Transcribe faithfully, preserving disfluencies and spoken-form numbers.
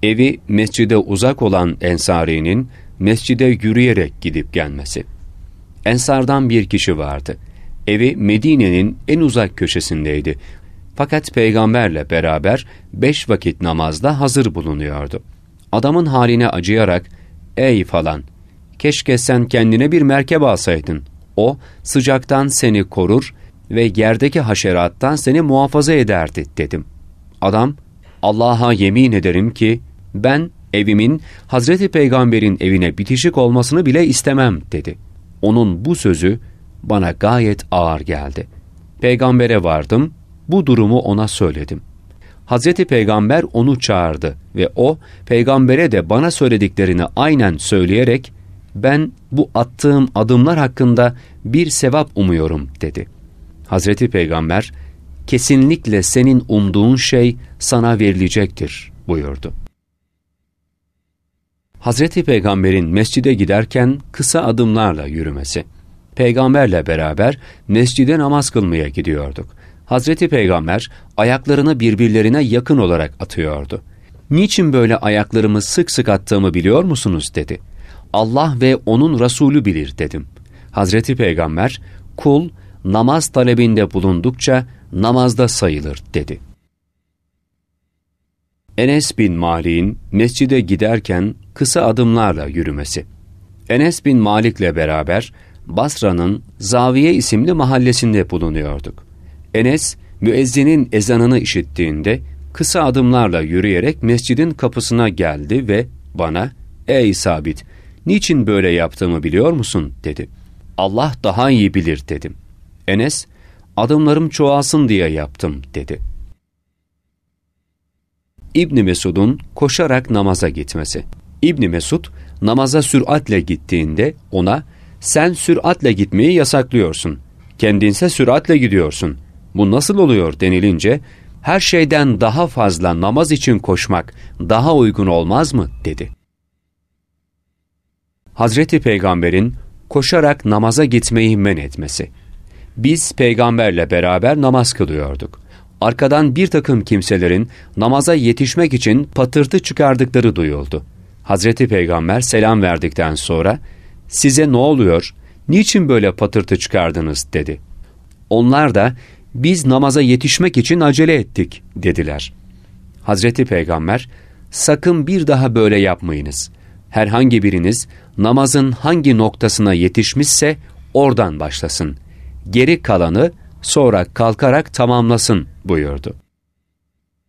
Evi mescide uzak olan Ensari'nin mescide yürüyerek gidip gelmesi. Ensardan bir kişi vardı. Evi Medine'nin en uzak köşesindeydi. Fakat peygamberle beraber beş vakit namazda hazır bulunuyordu. Adamın haline acıyarak, ''Ey falan, keşke sen kendine bir merkep alsaydın. O sıcaktan seni korur ve yerdeki haşerattan seni muhafaza ederdi.'' dedim. Adam, ''Allah'a yemin ederim ki ben evimin Hazreti Peygamber'in evine bitişik olmasını bile istemem.'' dedi. Onun bu sözü bana gayet ağır geldi. Peygambere vardım, bu durumu ona söyledim. Hazreti Peygamber onu çağırdı ve o, peygambere de bana söylediklerini aynen söyleyerek, ben bu attığım adımlar hakkında bir sevap umuyorum dedi. Hazreti Peygamber, kesinlikle senin umduğun şey sana verilecektir buyurdu. Hazreti Peygamber'in mescide giderken kısa adımlarla yürümesi. Peygamberle beraber mescide namaz kılmaya gidiyorduk. Hazreti Peygamber ayaklarını birbirlerine yakın olarak atıyordu. ''Niçin böyle ayaklarımı sık sık attığımı biliyor musunuz?'' dedi. ''Allah ve onun Resulü bilir.'' dedim. Hazreti Peygamber, ''Kul namaz talebinde bulundukça namazda sayılır.'' dedi. Enes bin Malik'in mescide giderken kısa adımlarla yürümesi. Enes bin Malik'le beraber Basra'nın Zaviye isimli mahallesinde bulunuyorduk. Enes, müezzinin ezanını işittiğinde kısa adımlarla yürüyerek mescidin kapısına geldi ve bana, ''Ey Sabit, niçin böyle yaptığımı biliyor musun?'' dedi. ''Allah daha iyi bilir.'' dedim. Enes, ''Adımlarım çoğalsın diye yaptım.'' dedi. İbn Mesud'un koşarak namaza gitmesi. İbn Mesud, namaza süratle gittiğinde ona, ''Sen süratle gitmeyi yasaklıyorsun, kendinse süratle gidiyorsun. Bu nasıl oluyor?'' denilince, ''Her şeyden daha fazla namaz için koşmak daha uygun olmaz mı?'' dedi. Hazreti Peygamber'in koşarak namaza gitmeyi men etmesi. Biz peygamberle beraber namaz kılıyorduk. Arkadan bir takım kimselerin namaza yetişmek için patırtı çıkardıkları duyuldu. Hazreti Peygamber selam verdikten sonra, ''Size ne oluyor, niçin böyle patırtı çıkardınız?'' dedi. Onlar da, ''Biz namaza yetişmek için acele ettik.'' dediler. Hazreti Peygamber, ''Sakın bir daha böyle yapmayınız. Herhangi biriniz namazın hangi noktasına yetişmişse oradan başlasın. Geri kalanı sonra kalkarak tamamlasın.'' buyurdu.